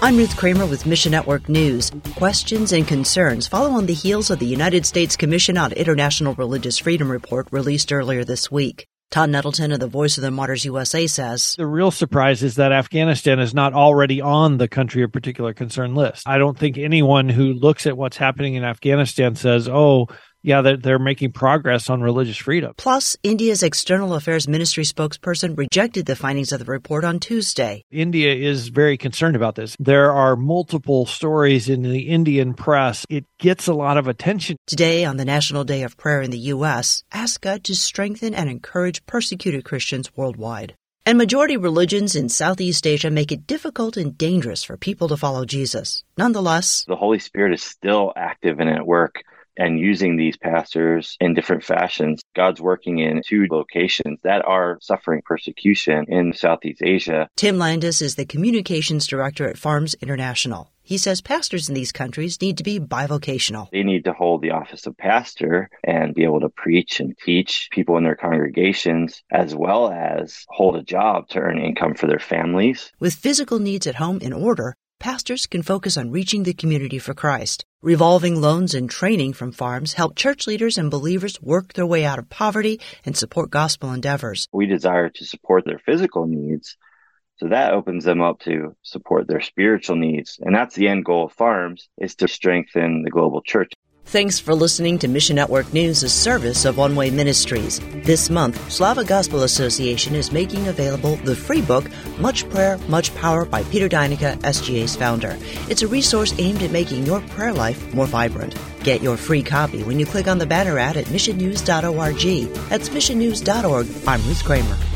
I'm Ruth Kramer with Mission Network News. Questions and concerns follow on the heels of the United States Commission on International Religious Freedom report released earlier this week. Todd Nettleton of the Voice of the Martyrs USA says, the real surprise is that Afghanistan is not already on the country of particular concern list. I don't think anyone who looks at what's happening in Afghanistan says, oh, yeah, they're making progress on religious freedom. Plus, India's External Affairs Ministry spokesperson rejected the findings of the report on Tuesday. India is very concerned about this. There are multiple stories in the Indian press. It gets a lot of attention. Today, on the National Day of Prayer in the U.S., ask God to strengthen and encourage persecuted Christians worldwide. And majority religions in Southeast Asia make it difficult and dangerous for people to follow Jesus. Nonetheless, the Holy Spirit is still active and at work and using these pastors in different fashions. God's working in 2 locations that are suffering persecution in Southeast Asia. Tim Landis is the communications director at Farms International. He says pastors in these countries need to be bivocational. They need to hold the office of pastor and be able to preach and teach people in their congregations, as well as hold a job to earn income for their families. With physical needs at home in order, pastors can focus on reaching the community for Christ. Revolving loans and training from Farms help church leaders and believers work their way out of poverty and support gospel endeavors. We desire to support their physical needs, so that opens them up to support their spiritual needs. And that's the end goal of Farms, is to strengthen the global church. Thanks for listening to Mission Network News, a service of One Way Ministries. This month, Slava Gospel Association is making available the free book, Much Prayer, Much Power by Peter Deinica, SGA's founder. It's a resource aimed at making your prayer life more vibrant. Get your free copy when you click on the banner ad at missionnews.org. That's missionnews.org. I'm Ruth Kramer.